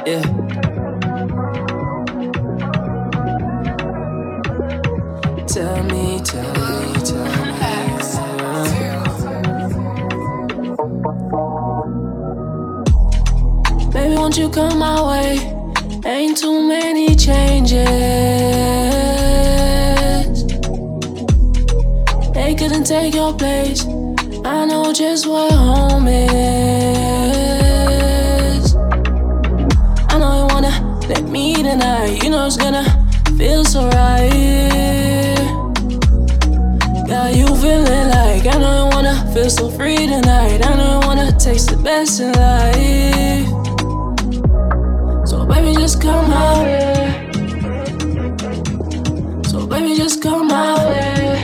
Yeah. Tell me. Baby, won't you come my way? Ain't too many changes. They couldn't take your place. I know just what home is. I know you wanna let me tonight. You know it's gonna feel so right. Got you feeling like I know you wanna feel so free tonight. I know you wanna taste the best in life. So baby, just come my way. So baby, just come my way.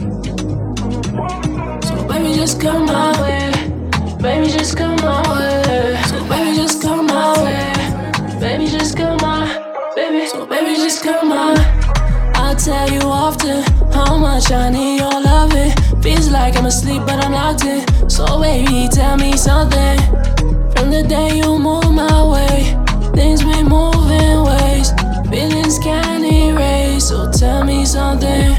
So baby, just come my way. Baby, just come my way. So baby, just come my way. Baby, just come my. Baby, so baby, just come my. I tell you often how much I need your loving. Feels like I'm asleep, but I'm locked in. So baby, tell me something. From the day you move my way, things been moving ways. Feelings can't erase. So tell me something.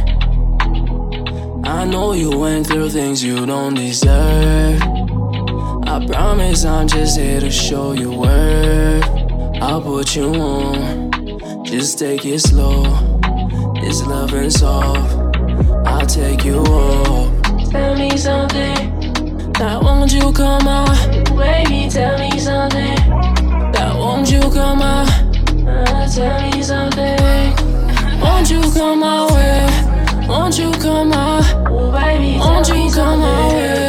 I know you went through things you don't deserve. I promise I'm just here to show you worth. I'll put you on, just take it slow. It's love and soft, I'll take you off. Tell me something. Now won't you come out? Baby, tell me something. Now won't you come out? Tell me something. Won't you come my way? Won't you come out? Oh baby, won't you come my way?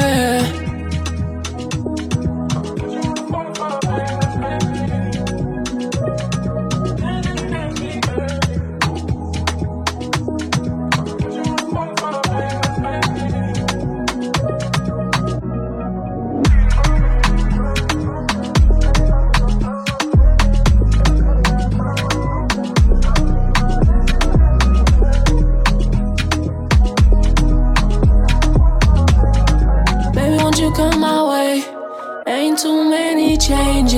Come my way, ain't too many changes.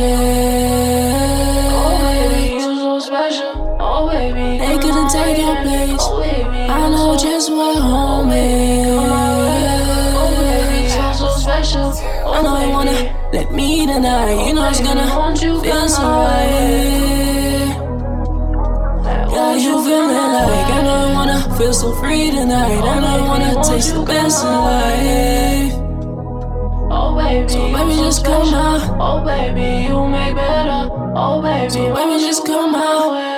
Oh baby, you're so special. Oh baby, they couldn't take your place. Oh baby, I know just what home is. Oh baby, you're so special. I know you wanna let me tonight. You know it's gonna feel so right. Yeah, you feeling like I know you wanna feel so free tonight. I know you wanna taste the best in life. Oh baby, so baby, just come out. Oh baby, you make better. Oh baby, so baby, just come out.